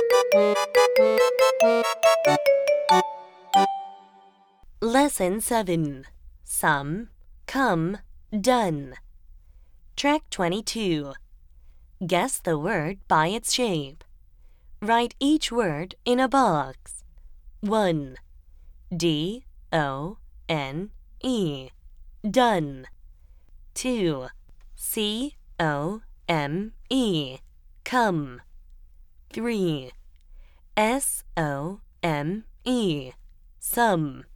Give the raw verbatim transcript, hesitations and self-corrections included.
Lesson seven. Some, come, done. Track twenty-two. Guess the word by its shape. Write each word in a box. one. D O N E. Done. two. C O M E. Come. three. S O M E. Some.